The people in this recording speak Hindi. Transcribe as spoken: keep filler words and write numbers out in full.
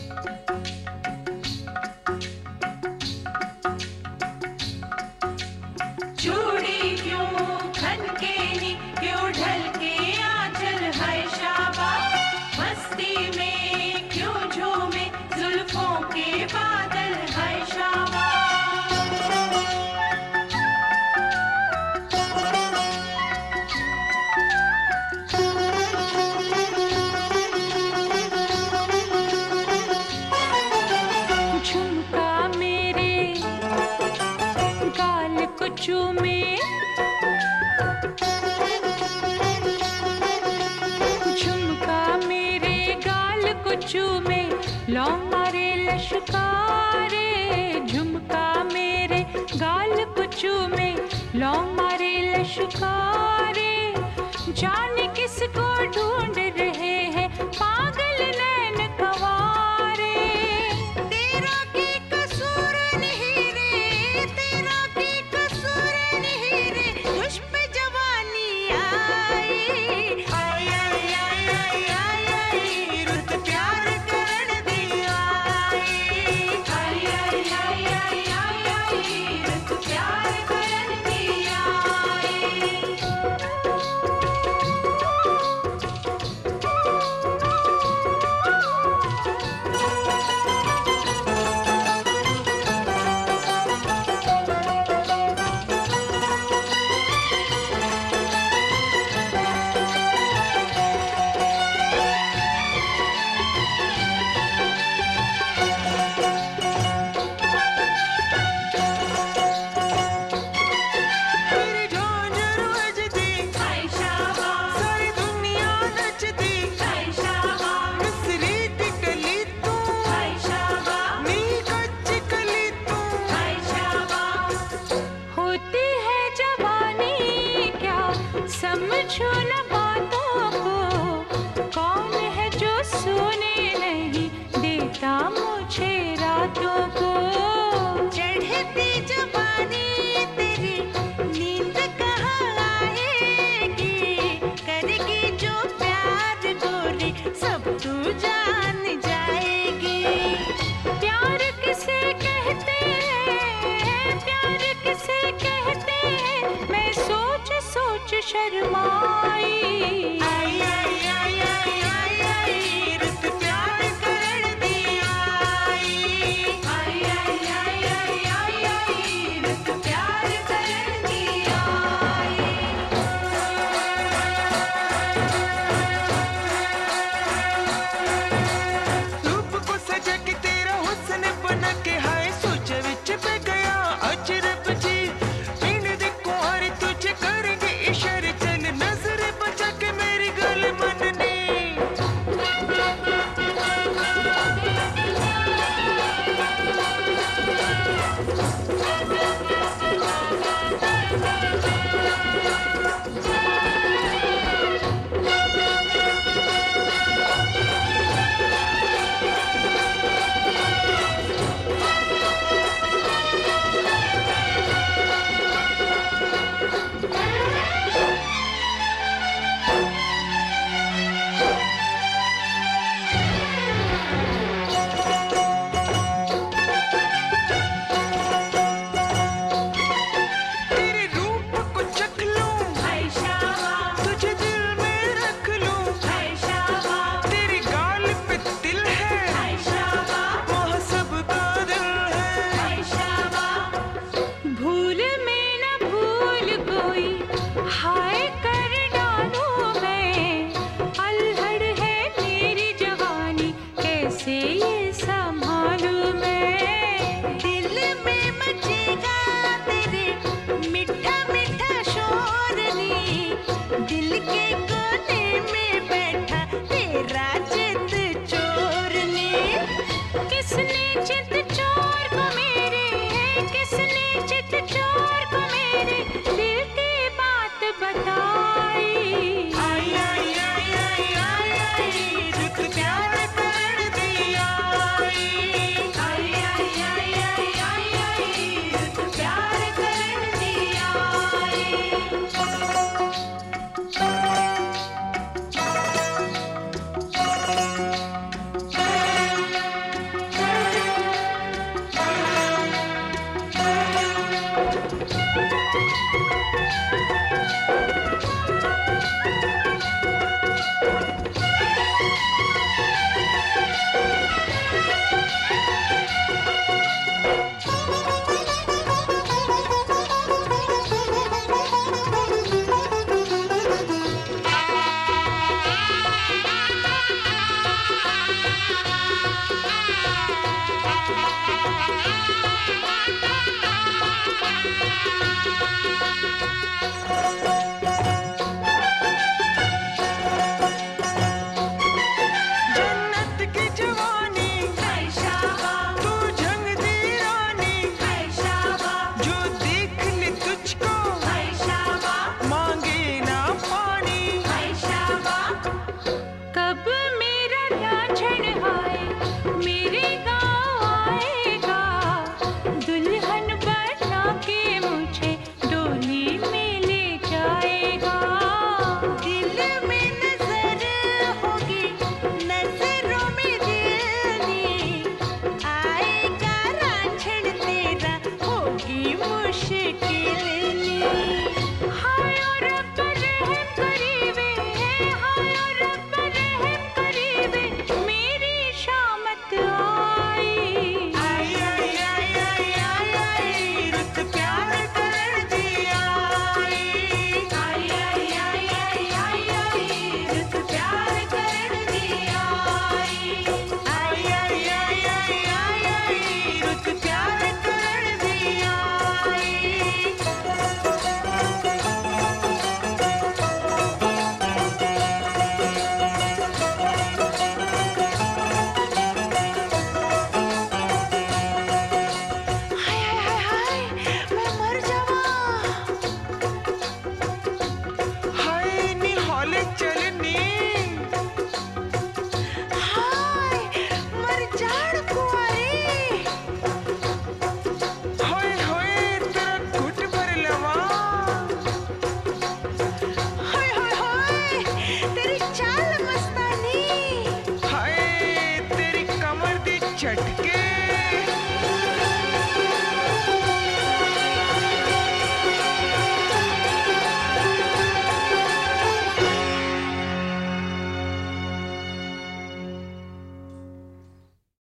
चूड़ी क्यों खनके नी, क्यों ढलके आंचल है शाबा, मस्ती में क्यों झूमे जुल्फों के बादल है शाबा। झुमका मेरे गाल को चूमे, झुमका मेरे गाल को चूमे, लौ मारे लश्कारे। झुमका मेरे गाल को चूमे, लौ मारे लश्कारे। जाने किसको ढूंढ रहे हैं पागल नैन कवारे। तेरा की कसूर नहीं रे, तेरा की कसूर नहीं रे, तुझ पे जवानी आई। आई आई आई आई आई आई, रुत प्यार करन दी आई। आई आई आई आई आई आई, रुत प्यार करन दी आई। तेरी झांझर बजती, है शाबा, सारी दुनिया नचती। है शाबा, मिस्री दी कली तू, है शाबा, नी कच्ची कली तू। है शाबा। होती है जवानी क्या समझो न बातों को, कौन है जो सोने नहीं देता मुझे रातों को। चढ़ती जवानी तेरी नींद कहाँ आएगी, करेगी जो प्यार गोरी सब तू जान